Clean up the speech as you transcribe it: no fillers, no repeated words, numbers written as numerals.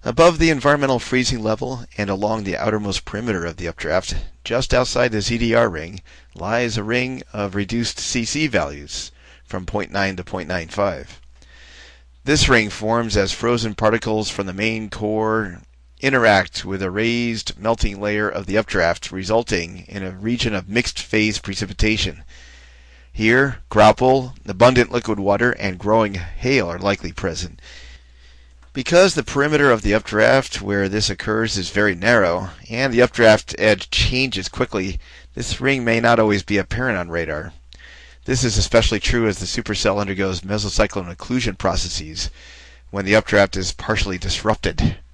Above the environmental freezing level and along the outermost perimeter of the updraft, just outside the ZDR ring, lies a ring of reduced CC values from 0.9 to 0.95. This ring forms as frozen particles from the main core interact with a raised melting layer of the updraft, resulting in a region of mixed phase precipitation. Here, graupel, abundant liquid water, and growing hail are likely present. Because the perimeter of the updraft where this occurs is very narrow, and the updraft edge changes quickly, this ring may not always be apparent on radar. This is especially true as the supercell undergoes mesocyclone occlusion processes, when the updraft is partially disrupted.